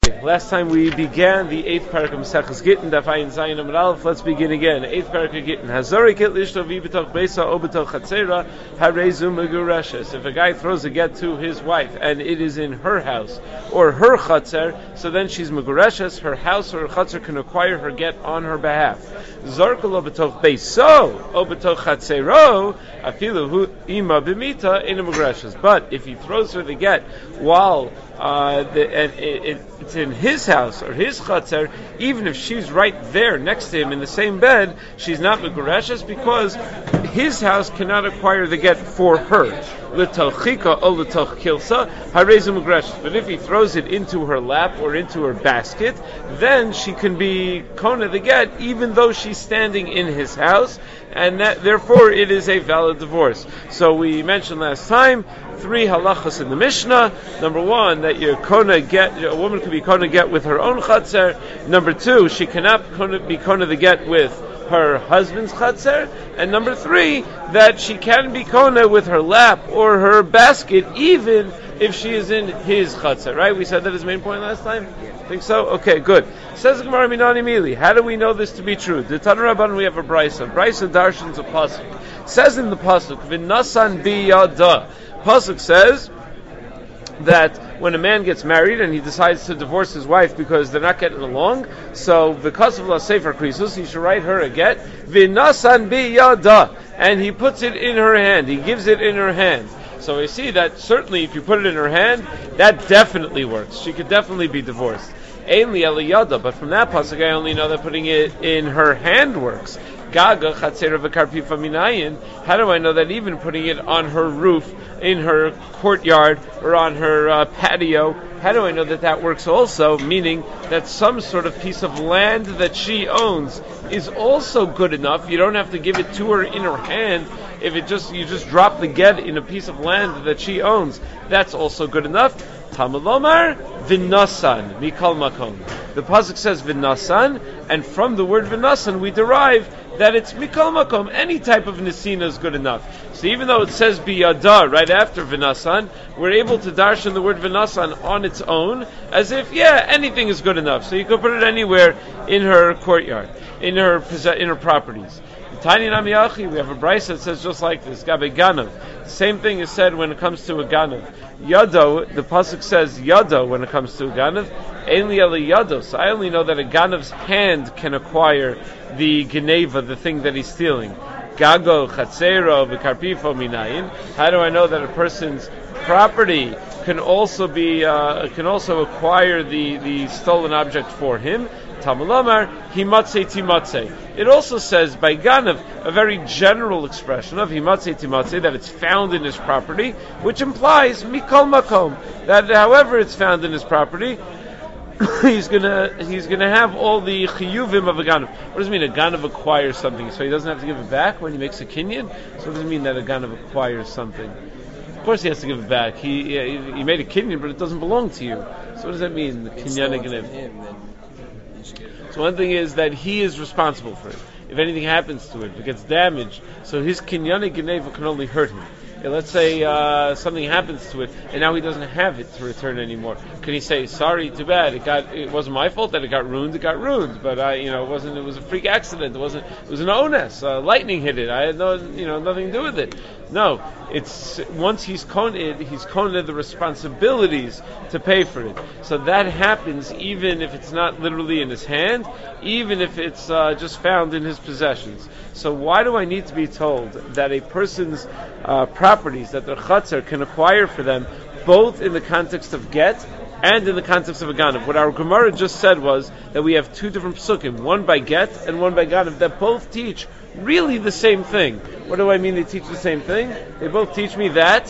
Okay, last time we began the 8th parak of Maseches Gittin, Daf Ayin Zayin Amud Aleph. Let's begin again. 8th parak of Gittin. Hazori kit lishto vi b'toch beisa o b'toch chatzera harezu megureshes. If a guy throws a get to his wife and it is in her house or her chatzer, so then she's megureshes. Her house or her chatzer can acquire her get on her behalf. Zorkalo b'toch beiso o b'toch chatzero afilu hu ima b'mita in megureshes. But if he throws her the get while it's in his house or his chatzer, even if she's right there next to him in the same bed, she's not megureshes because his house cannot acquire the get for her. L'toch chika or l'toch kilsa harezu megureshes. But if he throws it into her lap or into her basket, then she can be kona the get even though she's standing in his house, and that, therefore it is a valid divorce. So we mentioned last time 3 halachas in the Mishnah. Number 1, that a woman can be kona get with her own chatzer. Number 2, she cannot be kona the get with her husband's chatzer. And number 3, that she can be kona with her lap or her basket even if she is in his chatzer. Right? We said that as main point last time? Think so? Okay, good. Says the Gemara Minani Mili. How do we know this to be true? The Tanur Rabban, we have a brisa. Brisa darshans a pasuk. Says in the pasuk, V'nasan biyada. Pasuk says that when a man gets married and he decides to divorce his wife because they're not getting along, so because of la sefer krisus, he should write her a get. V'nasan biyada, and he puts it in her hand. He gives it in her hand. So we see that certainly if you put it in her hand, that definitely works. She could definitely be divorced. Ainli eliyada, but from that pasuk I only know that putting it in her hand works. Gaga chatzera v'karpifa minayin. How do I know that even putting it on her roof, in her courtyard, or on her patio, how do I know that that works also? Meaning that some sort of piece of land that she owns is also good enough. You don't have to give it to her in her hand. If you just drop the get in a piece of land that she owns, that's also good enough. Tamalomar v'nasan mikal makom. The pasuk says v'nasan, and from the word v'nasan we derive that it's mikal makom. Any type of nesina is good enough. So even though it says biyada right after v'nasan, we're able to darshan the word v'nasan on its own, as if anything is good enough. So you could put it anywhere in her courtyard, in her properties. Tiny Namiyachi, we have a brisa that says just like this, Gabe Ganav. The same thing is said when it comes to a Ganav. Yado, the pasuk says Yado when it comes to a Ganav. Ainli eli Yado. So I only know that a Ganav's hand can acquire the Geneva, the thing that he's stealing. Gago, Chatzero, V'karpifo minayin. How do I know that a person's property can also acquire the stolen object for him? Tamalamar, himatze timatze. It also says by Ganav, a very general expression of himatze timatze, that it's found in his property, which implies mikol makom, that however it's found in his property, he's gonna have all the chiyuvim of a Ganav. What does it mean a Ganav acquires something? So he doesn't have to give it back when he makes a kinyan? So what does it mean that a Ganav acquires something? Of course he has to give it back. He made a kinyan, but it doesn't belong to you. So what does that mean? The kinyan Ganav. So one thing is that he is responsible for it. If anything happens to it, if it gets damaged, so his kinyane geneva can only hurt him. Let's say something happens to it, and now he doesn't have it to return anymore. Can he say, "Sorry, too bad. It wasn't my fault that it got ruined. It got ruined, but it wasn't. It was a freak accident. It was an onus. Lightning hit it. I had nothing to do with it." No, it's once he's koned the responsibilities to pay for it. So that happens even if it's not literally in his hand, even if it's just found in his possessions. So why do I need to be told that a person's properties that their chatzer can acquire for them, both in the context of get and in the context of a ganav? What our Gemara just said was that we have 2 different psukim, one by get and one by ganav, that both teach really the same thing. What do I mean they teach the same thing? They both teach me that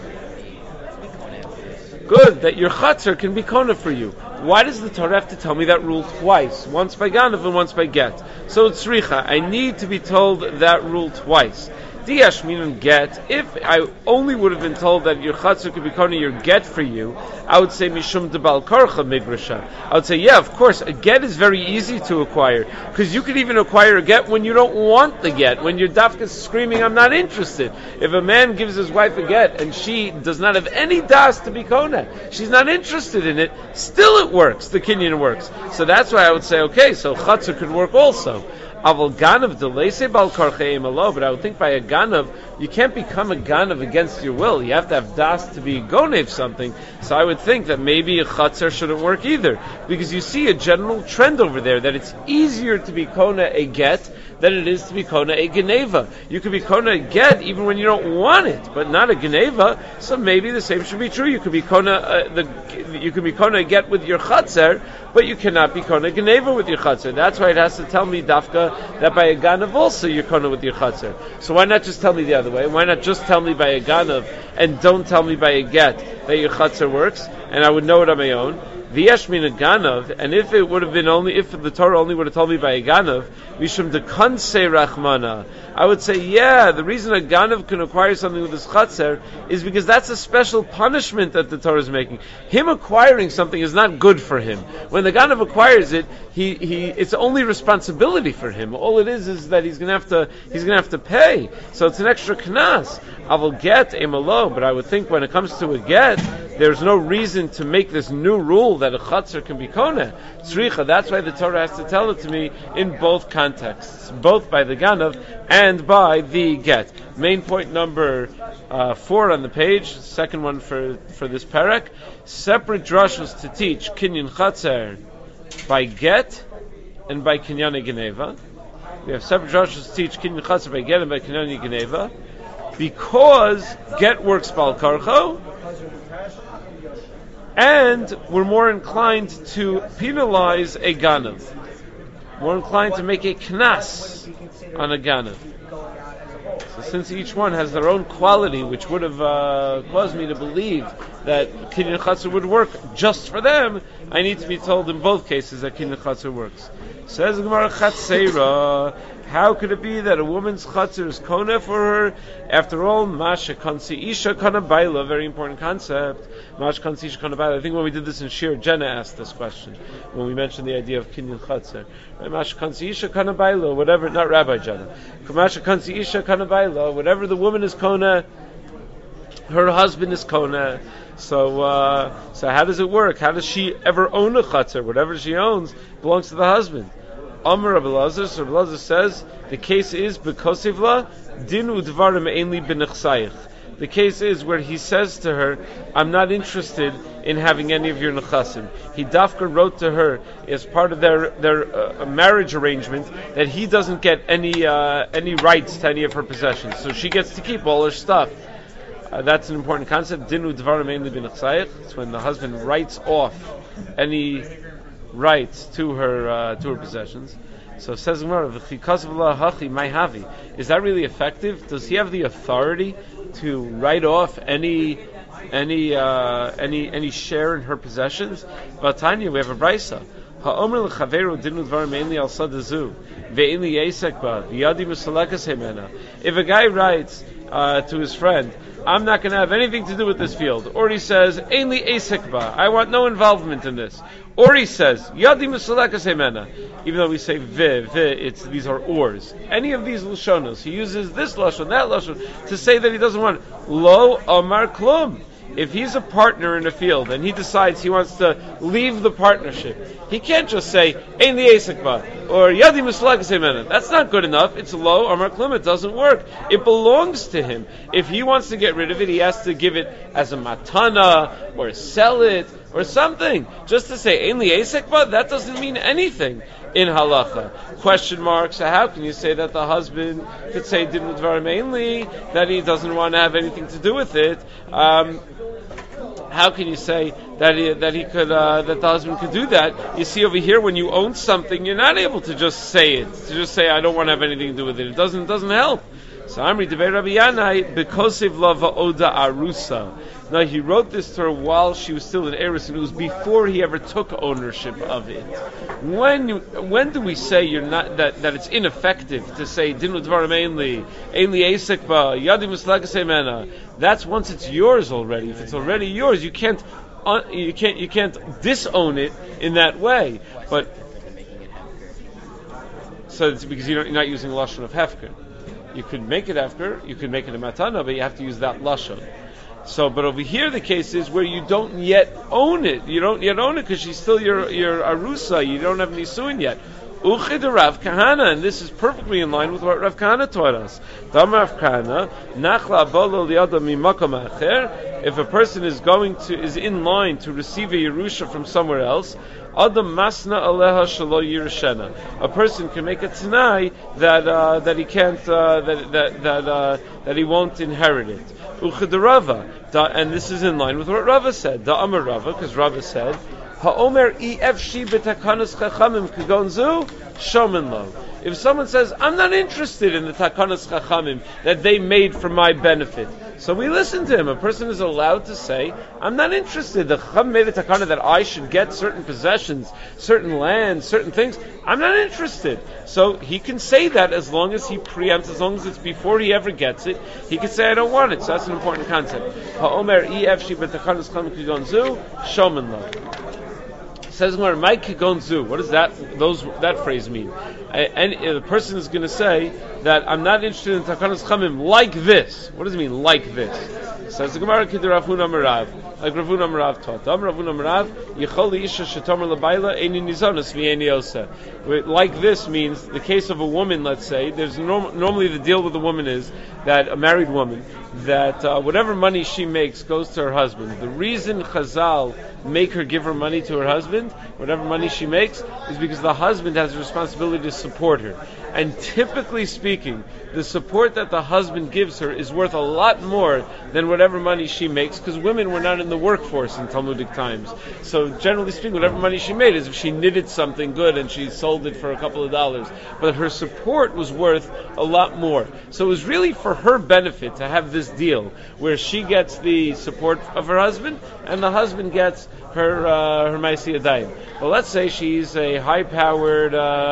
that your chatzer can be kona for you. Why does the Torah have to tell me that rule twice? Once by ganav and once by get. So it's tzricha. I need to be told that rule twice. Diash meaning get. If I only would have been told that your chatzar could be kona your get for you, I would say mishum debal karcha migrasha. I would say, yeah, of course, a get is very easy to acquire, because you could even acquire a get when you don't want the get, when your dafka is screaming, I'm not interested. If a man gives his wife a get and she does not have any das to be kona, she's not interested in it, still it works, the kinyan works. So that's why I would say, okay, so chatzar could work also. Aval ganav delese bal karcheim alo, but I would think by a ganav, you can't become a ganav against your will. You have to have das to be gonev something. So I would think that maybe a chatzar shouldn't work either, because you see a general trend over there that it's easier to be kona a get than it is to be kona a geneva. You could be kona a get even when you don't want it, but not a geneva. So maybe the same should be true. You could be kona you could be kona a get with your chatzar, but you cannot be kona geneva with your chatzar. That's why it has to tell me dafka that by a ganav also you're kona with your chatzar. So why not just tell me the other way? Why not just tell me by a ganav and don't tell me by a get that your chatzar works, and I would know it on my own? V'yesh min a ganav, and if it would have been only, if the Torah only would have told me by a ganav, mishum de kansei rachmana, I would say, yeah, the reason a ganav can acquire something with his chatzar is because that's a special punishment that the Torah is making. Him acquiring something is not good for him. When the ganav acquires it, it's only responsibility for him. All it is that he's going to have to pay. So it's an extra knas. I will get a malo, but I would think when it comes to a get, there's no reason to make this new rule that a chatzar can be kona. Tzricha, that's why the Torah has to tell it to me in both contexts, both by the ganav and by the get. Main point number 4 on the page, second one for this parak, separate drashos to teach kinyan chatzar by get and by kinyan geneva. We have separate drashos to teach kinyan chatzar by get and by kinyan geneva, because get works bal karcho, and we're more inclined to penalize a ganav. More inclined to make a knas on a ganav. So since each one has their own quality, which would have caused me to believe that kinyan chatzar would work just for them, I need to be told in both cases that kinyan chatzar works. Says the Gemara Chatzeira, how could it be that a woman's chatzar is kona for her? After all, masha kansi isha kana baila, very important concept. Masha kansi isha kana baila. I think when we did this in Shir, Jenna asked this question when we mentioned the idea of kinyan chatzar. Masha kansi isha kana baila, whatever. Not Rabbi Jenna. Masha kansi isha kana baila, whatever the woman is kona, her husband is kona. So how does it work? How does she ever own a chatzar? Whatever she owns belongs to the husband. Amar Rabbi Lazar, so Rabbi Lazar says the case is bekosivla din udvarim einli b'nechsayich. The case is where he says to her, I'm not interested in having any of your nechasim. He dafka wrote to her as part of their marriage arrangement that he doesn't get any rights to any of her possessions, so she gets to keep all her stuff. That's an important concept. Dinu dvarim einli b'nechsayich. It's when the husband writes off any rights to her possessions. So says Gemara, is that really effective? Does he have the authority to write off any share in her possessions? But Tanya, we have a brisa. If a guy writes to his friend, I'm not going to have anything to do with this field, or he says, Einli esekba, I want no involvement in this, or he says, Yadi Musalakas Hemena, even though we say these are oars. Any of these lashonos, he uses this lashon, that lashon, to say that he doesn't want lo amar klum. If he's a partner in a field and he decides he wants to leave the partnership, he can't just say Ein li esekba or Yadi Musalakas Hemena. That's not good enough. It's lo amar klum. It doesn't work. It belongs to him. If he wants to get rid of it, he has to give it as a matana or sell it or something. Just to say Ein li esekba, that doesn't mean anything in halacha. Question mark. So how can you say that the husband could say din udvar mainly, that he doesn't want to have anything to do with it? How can you say that the husband could do that? You see over here, when you own something, you're not able to just say it. To just say I don't want to have anything to do with it. It doesn't help. So Amri Debei Rabbi Yanai Bekosiv Lava Oda Arusa. No, he wrote this to her while she was still in Eris, and it was before he ever took ownership of it. When do we say you're not that it's ineffective to say din udvarim ainli esek ba yadi mislagas emena? That's once it's yours already. If it's already yours, you can't disown it in that way. But so it's because you're not using lashon of hefker. You could make it hefker, you could make it a matana, but you have to use that lashon. So, but over here the case is where you don't yet own it. You don't yet own it because she's still your arusa. You don't have nisuin yet. Uchid Rav Kahana, and this is perfectly in line with what Rav Kahana taught us. Dam Rav Kahana, nachla bolo liada mimakom acher. If a person is in line to receive a yerusha from somewhere else, Adam masna aleha shelo yirushena. A person can make a t'nai that he can't that he won't inherit it. Uchid Rava, and this is in line with what Rava said. Da Amar Rava, because Rava said, Ha'omer efshi b'takanas chachamim kagonzu shomen lo. If someone says, I'm not interested in the takanas chachamim that they made for my benefit, so we listen to him. A person is allowed to say, I'm not interested. The chacham made a takana that I should get certain possessions, certain land, certain things. I'm not interested. So he can say that as long as he preempts, as long as it's before he ever gets it, he can say, I don't want it. So that's an important concept. Ha'omer efshi b'takanas chachamim kagonzu shomen lo. Says Gemara, "My kigonzu." What does that phrase mean? And the person is going to say that I'm not interested in takanas chamim like this. What does it mean, like this? Says the Gemara, "Kid Rav Huna Merav," like Rav Huna Merav taught. Rav Huna Merav, "Yichol isha shetomer labayla eini nizonos v'eini osa." Like this means the case of a woman. Let's say there's normally the deal with the woman is that a married woman that whatever money she makes goes to her husband. The reason Chazal make her give her money to her husband, whatever money she makes, is because the husband has a responsibility to support her. And typically speaking, the support that the husband gives her is worth a lot more than whatever money she makes, because women were not in the workforce in Talmudic times. So generally speaking, whatever money she made is if she knitted something good and she sold it for a couple of dollars. But her support was worth a lot more. So it was really for her benefit to have this deal where she gets the support of her husband and the husband gets her Maisi Adayim. Well, let's say she's a high-powered,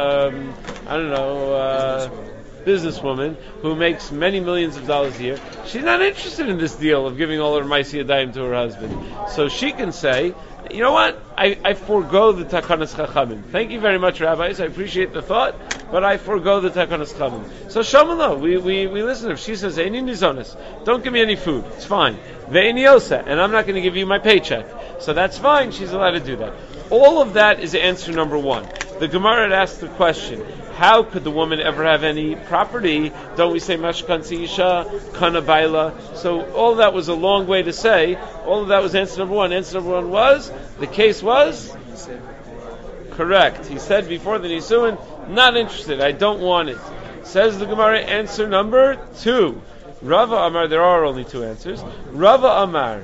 businesswoman who makes many millions of dollars a year. She's not interested in this deal of giving all her Maisi Adayim to her husband. So she can say, you know what? I forego the takanas chachamim. Thank you very much, rabbis. I appreciate the thought, but I forego the takanas chachamim. So Shomalo, we listen. If she says eini nizonis, don't give me any food. It's fine. Ve'eini osa, and I'm not going to give you my paycheck. So that's fine. She's allowed to do that. All of that is answer number one. The Gemara had asked the question: how could the woman ever have any property? Don't we say mashkansi isha kana baila? So all that was a long way to say. All of that was answer number one. Answer number one was the case was correct. He said before the nisuin, not interested. I don't want it. Says the Gemara. Answer number two. Rava Amar. There are only two answers. Rava Amar.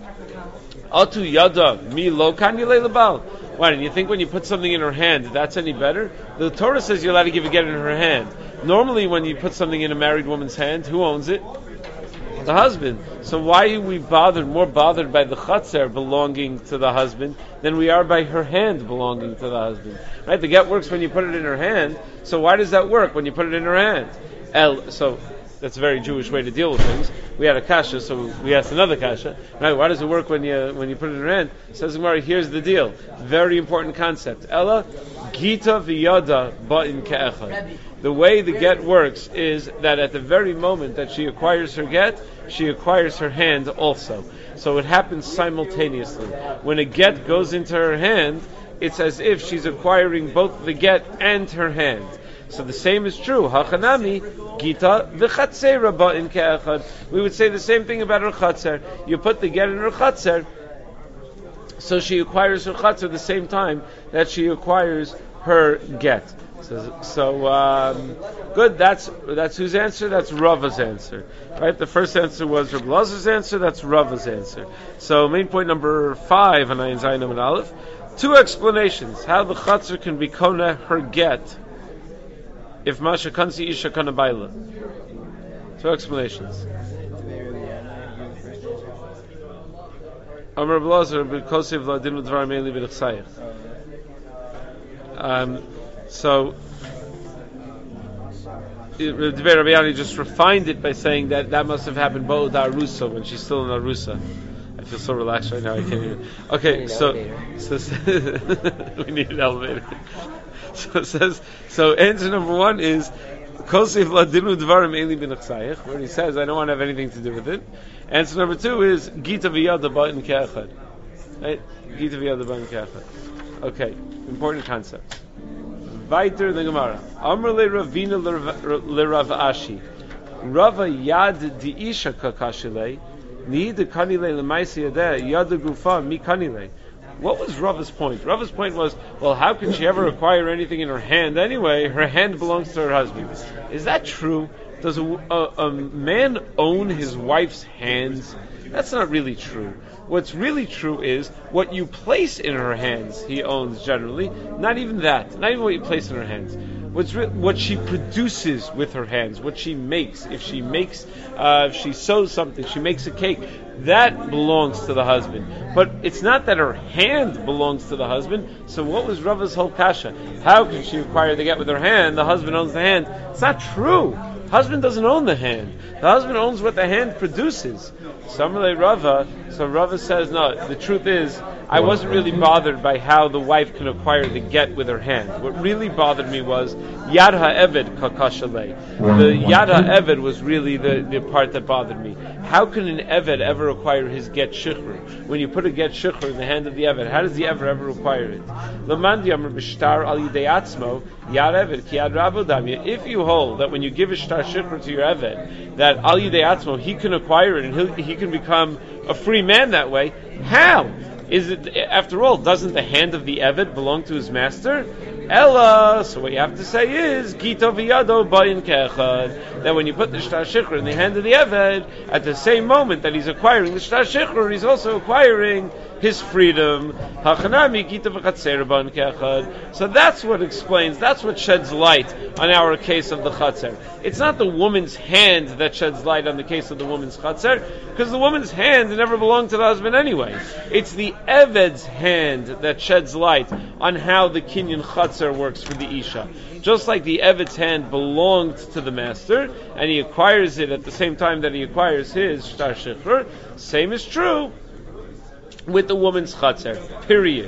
Atu yada mi lo kan yilei lebal. Why, do you think when you put something in her hand, that's any better? The Torah says you're allowed to give it in her hand. Normally when you put something in a married woman's hand, who owns it? The husband. So why are we more bothered by the chatzer belonging to the husband than we are by her hand belonging to the husband? Right? The get works when you put it in her hand, so why does that work when you put it in her hand? So that's a very Jewish way to deal with things. We had a kasha, so we asked another kasha. Right? Why does it work when you put it in your hand? Says Gemara, here's the deal. Very important concept. Ella gita v'yada ba'in ke'echad. The way the get works is that at the very moment that she acquires her get, she acquires her hand also. So it happens simultaneously. When a get goes into her hand, it's as if she's acquiring both the get and her hand. So the same is true. Hachanami gita v'chatzera ba'in ke'echad. We would say the same thing about her chatzer. You put the get in her chatzer, so she acquires her chatzer the same time that she acquires her get. So good. That's whose answer? That's Rava's answer. Right. The first answer was Reb Lazar's answer. That's Rava's answer. So main point number 5 on Ayin Zayin and Aleph. 2 explanations how the chatzer can be kona her get. If Masha Kansi Isha Kana Baila. 2 explanations. Amar Blazer b'Kosiv Ladinu Dvar Meili B'Nechsayich. So Rabbi Rabbi just refined it by saying that must have happened Bo'od Arusa when she's still in Arusa. I feel so relaxed right now. I can't even. Okay, so we need an elevator. So it says. So answer number one is Kosif Ladinu Dvarim Eli B'Nechsayich, where he says I don't want to have anything to do with it. Answer number two is Gita V'Yada Ba'in Ke'echad. Right? Gita V'Yada Ba'in Ke'echad. Okay, important concept. Weiter the Gemara. Amr le Ravina le Rav Ashi. Rava Yad Di Isha Kakashile. Ni de Kanile le Maisi Yadeh Yad Gufa Mi Kanile. What was Rava's point? Rava's point was, well, how can she ever acquire anything in her hand anyway? Her hand belongs to her husband. Is that true? Does a man own his wife's hands? That's not really true. What's really true is what you place in her hands, he owns generally. Not even that. Not even what you place in her hands. What she produces with her hands, what she makes. If she sews something, she makes a cake, that belongs to the husband. But it's not that her hand belongs to the husband. So what was Rava's whole kasha? How can she acquire the get with her hand? The husband owns the hand. It's not true. Husband doesn't own the hand. The husband owns what the hand produces. So Rava says, no, the truth is, I wasn't really bothered by how the wife can acquire the get with her hand. What really bothered me was Yad HaEved Kakashalei. The Yad HaEved was really the part that bothered me. How can an Eved ever acquire his get shikhr? When you put a get shikhr in the hand of the Eved, how does the Eved ever acquire it? If you hold that when you give a shtar shikhr to your Eved, that al yidei atzmo, he can acquire it and he can become a free man that way, how? Is it, after all, doesn't the hand of the Eved belong to his master? Ella, so what you have to say is Gita v'yado bayin ke'echad, that when you put the shtar shikhr in the hand of the Eved, at the same moment that he's acquiring the shtar shikhr, he's also acquiring his freedom. Hachanami Gita v'chatzer bayin ke'echad. So that's what explains, that's what sheds light on our case of the chatzer. It's not the woman's hand that sheds light on the case of the woman's chatzer, because the woman's hand never belonged to the husband anyway. It's the Eved's hand that sheds light on how the kinyan chatzer works for the Isha. Just like the Eved's hand belonged to the master, and he acquires it at the same time that he acquires his shtar shikhr, same is true with the woman's chatzer. Period.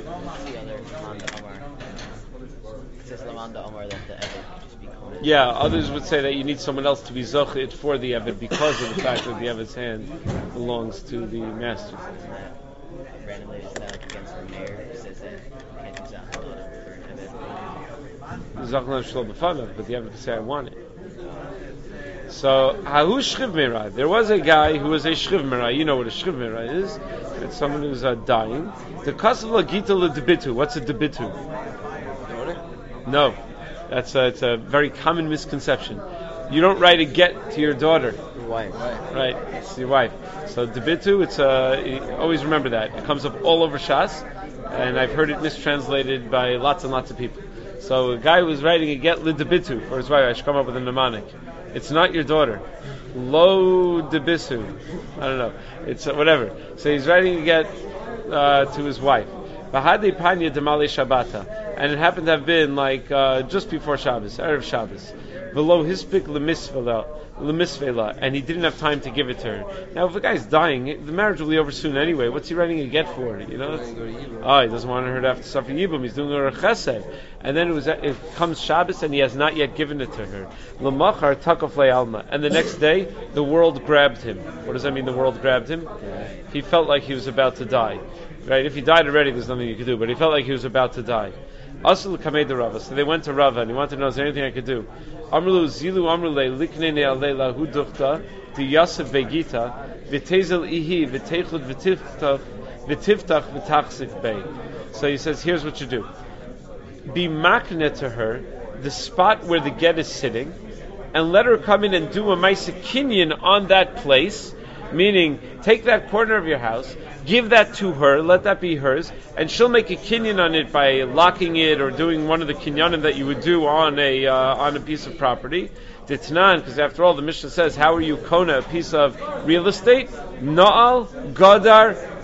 Yeah, others would say that you need someone else to be zochit for the Eved because of the fact that the Eved's hand belongs to the master. Randomly just against the mayor says that you can't do Zachlon shlo b'fanav, but the Eved can say I want it. So hahu shchiv merai. There was a guy who was a shchiv merai. You know what a shchiv merai is? It's someone who's dying. The kasav lagita ledebitu. What's a debitu? No. It's a very common misconception. You don't write a get to your daughter. Your wife. Right, it's your wife. So debitu, you always remember that. It comes up all over Shas, and I've heard it mistranslated by lots and lots of people. So a guy was writing a get lidebitu for his wife. I should come up with a mnemonic. It's not your daughter. Lo debisu. I don't know. It's whatever. So he's writing a get to his wife. Bahadi panya demali Shabbata. And it happened to have been like just before Shabbos, Erev Shabbos. V'lo hispik lemisvela, and he didn't have time to give it to her. Now, if the guy's dying, the marriage will be over soon anyway. What's he writing a get for? You know? He doesn't want her to have to suffer yibum. He's doing her a chesed. And then it comes Shabbos, and he has not yet given it to her. L'machar takaf le'alma. And the next day, the world grabbed him. What does that mean? The world grabbed him? He felt like he was about to die. Right? If he died already, there's nothing you could do. But he felt like he was about to die. Asul kamei de Rava. So they went to Rava and he wanted to know, is there anything I could do? Amrlu zilu amrle liknene alela hu duchta di yasef begita v'tezel ihi v'teichud v'tiftach v'tachzik bei. So he says, here's what you do. Be makne to her the spot where the get is sitting, and let her come in and do a maisa kinyan on that place. Meaning, take that corner of your house, give that to her, let that be hers, and she'll make a kinyan on it by locking it or doing one of the kinyanim that you would do on a piece of property. Ditnan, because after all, the Mishnah says, how are you kona a piece of real estate? Na'al, gadar,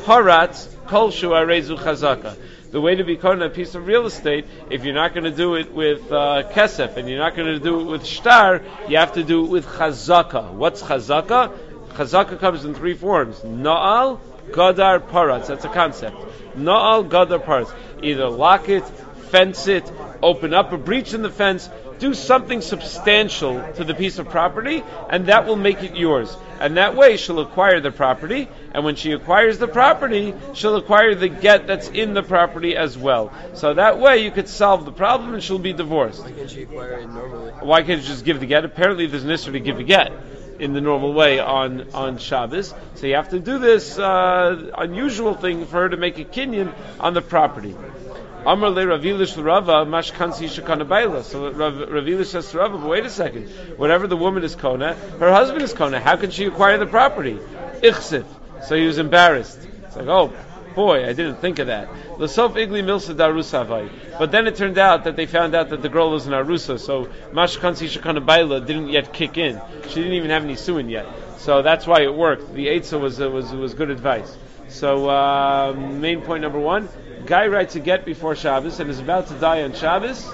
paratz kolshu arezu chazaka. The way to be kona a piece of real estate, if you're not going to do it with kesef and you're not going to do it with shtar, you have to do it with chazaka. What's chazaka? Chazaka comes in three forms: na'al, gadar, paratz. That's a concept. Na'al, gadar, paratz. Either lock it, fence it, open up a breach in the fence, do something substantial to the piece of property, and that will make it yours. And that way she'll acquire the property, and when she acquires the property, she'll acquire the get that's in the property as well. So that way you could solve the problem and she'll be divorced. Why can't she acquire it normally? Why can't you just give the get? Apparently there's an issue to give a get in the normal way on Shabbos. So you have to do this unusual thing for her to make a kinyan on the property. Amar le Ravilish Rava mashkansi shekana baila. So Ravilish says to Rava, but wait a second. Whatever the woman is kona, her husband is kona. How can she acquire the property? Ichsif. So he was embarrassed. It's like, oh boy, I didn't think of that. L'sof igli milsa darusa avai. But then it turned out that they found out that the girl was an arusa, so mashkansi shekana baila didn't yet kick in. She didn't even have any suin yet. So that's why it worked. The eitzah was good advice. So main point number one. Guy writes a get before Shabbos and is about to die on Shabbos,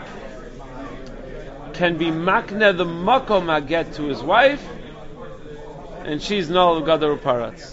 can be makne the makom get to his wife, and she's null gadar paratz.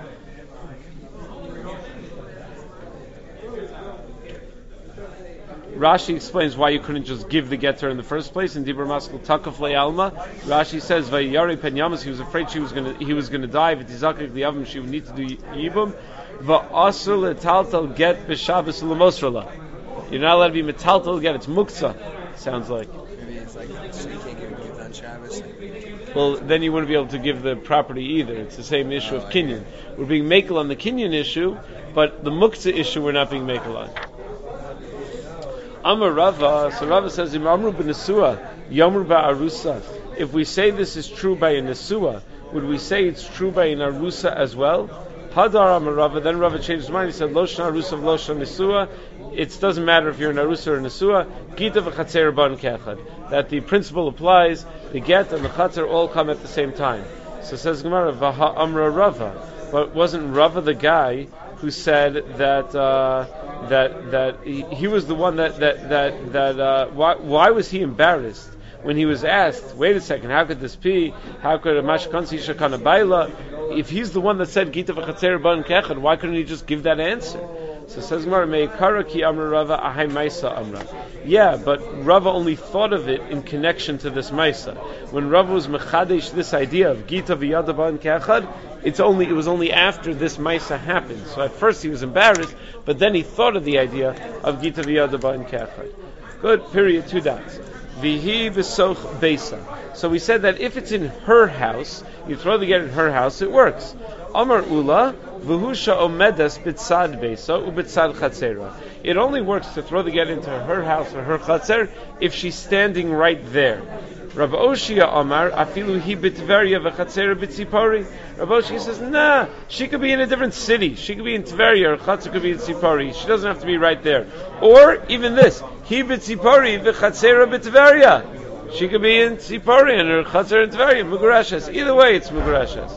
Rashi explains why you couldn't just give the get to her in the first place. In Dibur Maskul Takaf Le Alma, Rashi says Vayari Pen Yamas, he was afraid he was gonna die. V'tizakik Liavim, she would need to do yibum. V'asur letaltal get b'Shabbos l'mosrala. You're not allowed to be metaltal get. It's muktzah. Sounds like. Maybe it's like so you can't give on Shabbos. Well, then you wouldn't be able to give the property either. It's the same issue of kinyan. We're being makel on the kinyan issue, but the muktzah issue we're not being makel on. Amar Rava, so Rava says, Imamru b'nesua, Yomru ba'arusa. If we say this is true by a nesua, would we say it's true by an arusa as well? Hadar Amar Rava, then Rava changed his mind. He said, Loshna arusa v'loshna nesua. It doesn't matter if you're an arusa or a nesua. Gita v'chatzer ban kechad. That the principle applies. The get and the chatzer all come at the same time. So says Gemara, Vaha Amra Rava. But wasn't Rava the guy who said that he was the one why was he embarrassed when he was asked, wait a second, how could this be? How could a mashkansi shakana baila? If he's the one that said Gita v'chatzer ban kechad, why couldn't he just give that answer? So says Gemara, Meikara ki amra Rava ahai maisa amra. Yeah, but Rava only thought of it in connection to this maisa. When Rava was mechadesh this idea of Gita v'yada ban kechad, it was only after this maisa happened. So at first he was embarrassed, but then he thought of the idea of Gita v'yada ban kechad. Good, period, 2 dots. Vihi v'soch beisa. So we said that if it's in her house, you throw the get in her house, it works. Amar Ula, v'husha omedas b'tzad beisa u'b'tzad chatzera. It only works to throw the get into her house or her chatzer if she's standing right there. Rav Oshia Amar, afilu hi b'Tveria v'chatzera b'tzipori. Rav Oshia says, nah, she could be in a different city. She could be in Tveria, her chatzer could be in Tzipori. She doesn't have to be right there. Or, even this, hi b'tzipori v'chatzera b'Tveria. She could be in Tzipori and her chatzer in Tveria, Mugurashas. Either way, it's Mugurashas.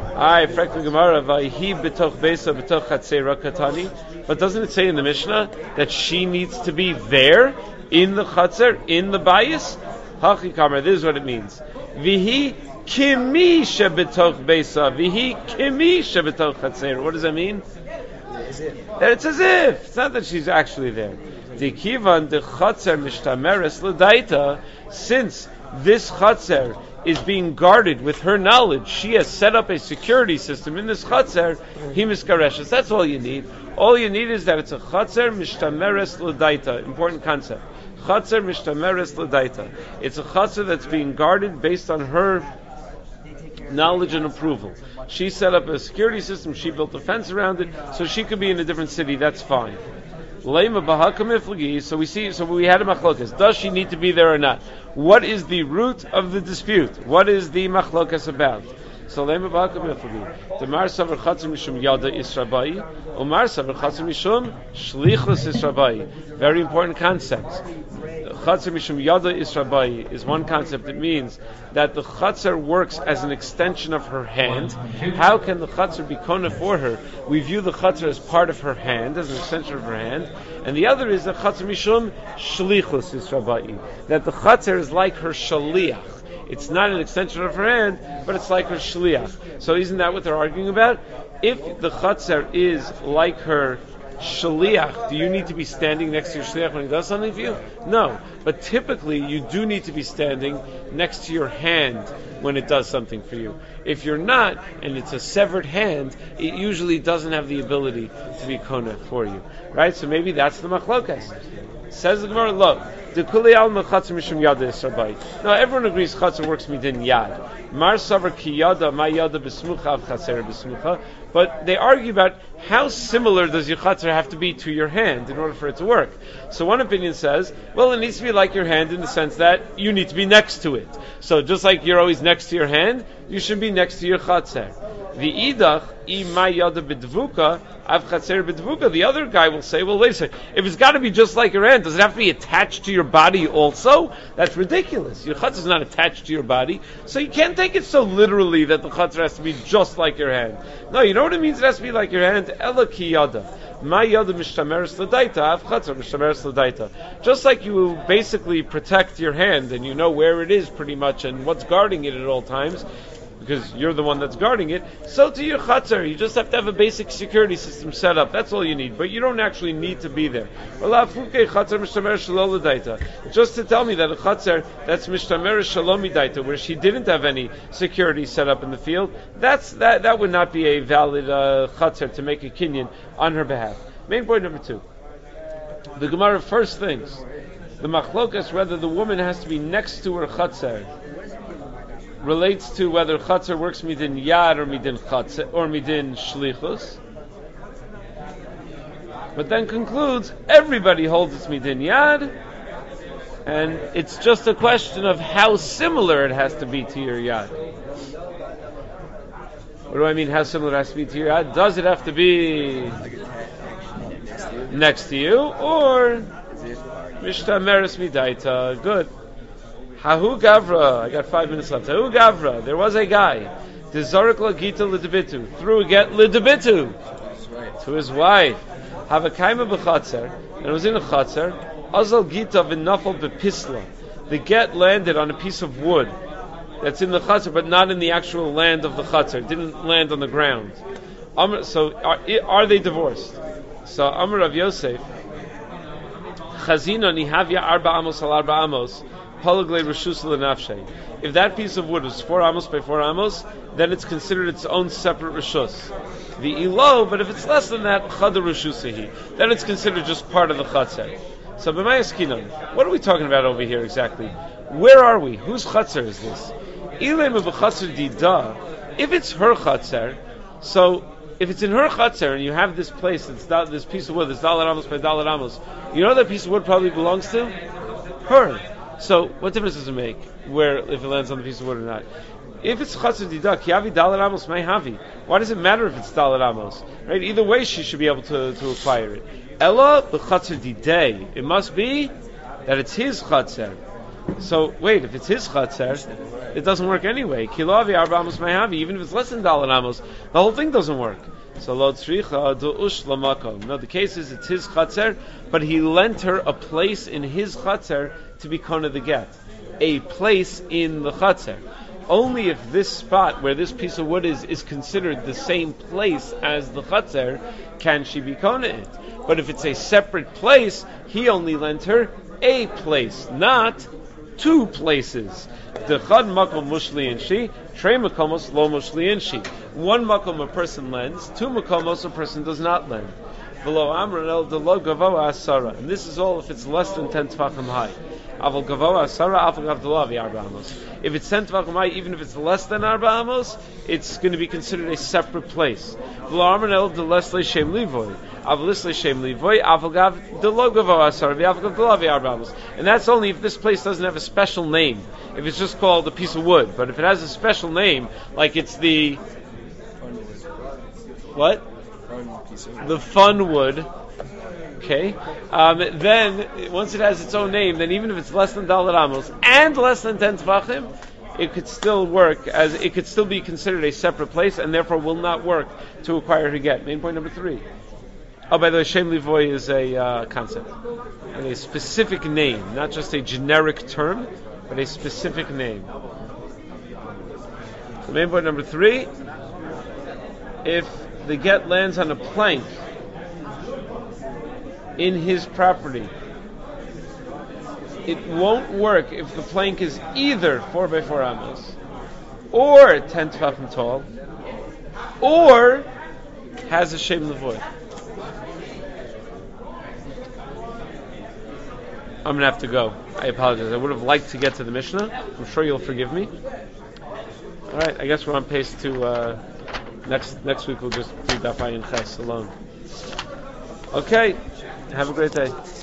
But doesn't it say in the Mishnah that she needs to be there in the chatzar, in the bayis? Hachi kamar, this is what it means. Vihi kimi shebetoch beisa, vihi kimi shebetoch chatzar. What does that mean? That it's as if. It's not that she's actually there. Dikivan de chatzar mishtameres l'daita. Since this chatzar is being guarded with her knowledge, she has set up a security system in this chatzar, he miskareshes. That's all you need. All you need is that it's a chatzar mishtameres l'daita. Important concept. Chatzar mishtameres l'daita. It's a chatzar that's being guarded based on her knowledge and approval. She set up a security system, she built a fence around it, so she could be in a different city, that's fine. So we had a machlokas. Does she need to be there or not? What is the root of the dispute? What is the machlokas about? So Lema Bahakam Miflagi. Demar Savar Chatzim Mishum Yada Israbai, Omar Savar Chatzim Mishum Shlichus Israbai. Very important concepts. Chatzar mishum yada israbai is one concept. It means that the chatzar works as an extension of her hand. How can the chatzar be kona for her? We view the chatzar as part of her hand, as an extension of her hand. And the other is the chatzar mishum shlichus israbai, that the chatzar is like her shaliach. It's not an extension of her hand, but it's like her shliach. So isn't that what they're arguing about? If the chatzar is like her shaliach, do you need to be standing next to your shaliach when he does something for you? No. But typically, you do need to be standing next to your hand when it does something for you. If you're not, and it's a severed hand, it usually doesn't have the ability to be kona for you. Right? So maybe that's the machlokas. Says the Gemara, look, no, everyone agrees chatzar works midin yad. Mar savar ki yada ma yada b'smucha av chaser b'smucha. But they argue about how similar does your chatzar have to be to your hand in order for it to work. So one opinion says, well, it needs to be like your hand in the sense that you need to be next to it. So just like you're always next to your hand, you should be next to your chatzar. The idach ima yada b'dvuka av chaser b'dvuka. The other guy will say, well, wait a second. If it's got to be just like your hand, does it have to be attached to your body also? That's ridiculous. Your chatzar is not attached to your body, so you can't take it so literally that the chatzar has to be just like your hand. No, you know what it means? It has to be like your hand. Ela ki yada. Ma yada mishtameres l'daita av chatzar mishtameres l'daita. Just like you basically protect your hand and you know where it is pretty much and what's guarding it at all times, because you're the one that's guarding it, so to your chatzar, you just have to have a basic security system set up. That's all you need, but you don't actually need to be there. Just to tell me that a chatzar that's mishtamer shalom midaita, where she didn't have any security set up in the field, that would not be a valid chatzar to make a kinyan on her behalf. Main point number 2. The Gemara first things, the machlokas, whether the woman has to be next to her chatzar, relates to whether chatzar works midin yad or midin chatzar or midin shlichus, but then concludes everybody holds it's midin yad, and it's just a question of how similar it has to be to your yad. What do I mean? How similar it has to be to your yad? Does it have to be next to you, or mishtameres midaita? Good. Hahu Gavra, I got 5 minutes left. Hahu Gavra, there was a guy, Dezorik Lagita Lidabitu, threw a get Lidabitu to his wife. Havakaima b'chatzar, and it was in a chatzar. Azal Gita v'nafal b'pisla. The get landed on a piece of wood that's in the chatzar, but not in the actual land of the chatzar. It didn't land on the ground. So are they divorced? So Amar Rav Yosef, Chazina nihavya arba amos al arba amos. If that piece of wood was 4 amos by 4 amos, then it's considered its own separate reshus. The ilo, but if it's less than that, chada reshusahi, then it's considered just part of the chatzar. So b'mayas kinon, what are we talking about over here exactly? Where are we? Whose chatzar is this? If it's her chatzar, so if it's in her chatzar and you have this place, this piece of wood, this dalet amos by dalet amos, you know that piece of wood probably belongs to her. So, what difference does it make where if it lands on the piece of wood or not? If it's chatzar dida, kiavi dalet amos may havi. Why does it matter if it's dalet amos? Right? Either way, she should be able to acquire it. Ella b'chatzar didei. It must be that it's his chatzar. So, wait, if it's his chatzar, it doesn't work anyway. Kilavi arba amos may havi. Even if it's less than dalet amos, the whole thing doesn't work. So lo tzricha du'ush lamakom. No, the case is it's his chatzar, but he lent her a place in his chatzar to be kona the get. A place in the chatzar. Only if this spot where this piece of wood is considered the same place as the chatzar, can she be kona it. But if it's a separate place, he only lent her a place, not 2 places. The chad makom mushli and she, trei makomos lo mushli and she. 1 makom a person lends, 2 makomos a person does not lend. Below amran el de lo gavoa asara, and this is all if it's less than 10 tefachim high. Aval gavoa asara, aval gavdalavi arba amos. If it's 10 tefachim high, even if it's less than arba amos, it's going to be considered a separate place. Below amran el de lesle shem livoy. And that's only if this place doesn't have a special name. If it's just called a piece of wood. But if it has a special name, like it's the... What? The fun wood. Okay. Then once it has its own name, then even if it's less than Dalet Amos and less than 10 Tvachim, it could still work as it could still be considered a separate place, and therefore will not work to acquire to get. Main point number 3. Oh, by the way, Shem Livoy is a concept and a specific name, not just a generic term, but a specific name. So main point number 3: if the get lands on a plank in his property, it won't work if the plank is either 4x4 amos, or 10 tefachim tall, or has a shem levoy. I'm going to have to go. I apologize. I would have liked to get to the Mishnah. I'm sure you'll forgive me. All right, I guess we're on pace to next week. We'll just do Daf Ayin Ches alone. Okay, have a great day.